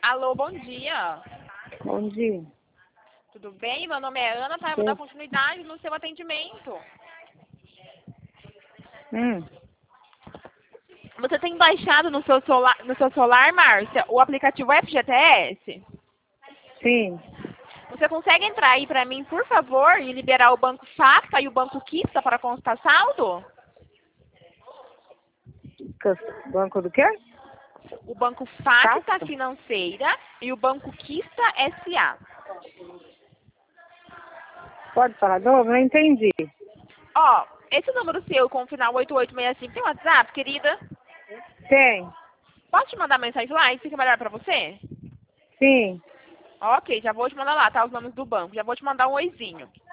Alô, bom dia. Bom dia. Tudo bem? Meu nome é Ana, tá? Eu vou dar continuidade no seu atendimento. Hum, Você tem baixado no seu celular, Márcia, o aplicativo FGTS? sim. Você consegue entrar aí pra mim, por favor, e liberar o Banco Safra e o Banco Quista para constar saldo? Banco do quê? O Banco Facta Casta? Financeira e o Banco Quista SA. Pode falar de novo? Não entendi. Ó, esse número seu com o final 8865 tem WhatsApp, querida? Tem. Posso te mandar mensagem lá e fica melhor pra você? Sim. Ok, já vou te mandar lá, tá? Os nomes do banco. Já vou te mandar um oizinho.